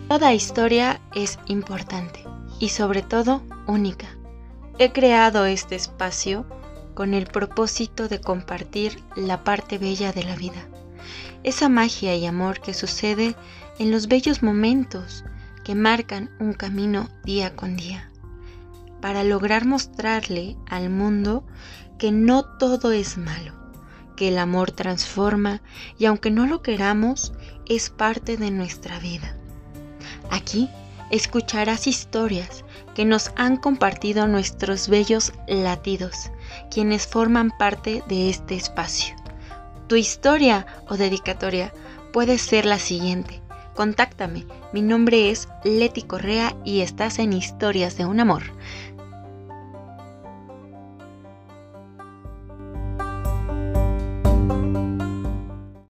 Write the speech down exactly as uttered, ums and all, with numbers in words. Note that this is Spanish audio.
Toda historia es importante y sobre todo única. He creado este espacio con el propósito de compartir la parte bella de la vida, esa magia y amor que sucede en los bellos momentos que marcan un camino día con día, para lograr mostrarle al mundo que no todo es malo, que el amor transforma y aunque no lo queramos, es parte de nuestra vida. Aquí escucharás historias que nos han compartido nuestros bellos latidos, quienes forman parte de este espacio. Tu historia o dedicatoria puede ser la siguiente. Contáctame, mi nombre es Leti Correa y estás en Historias de un Amor.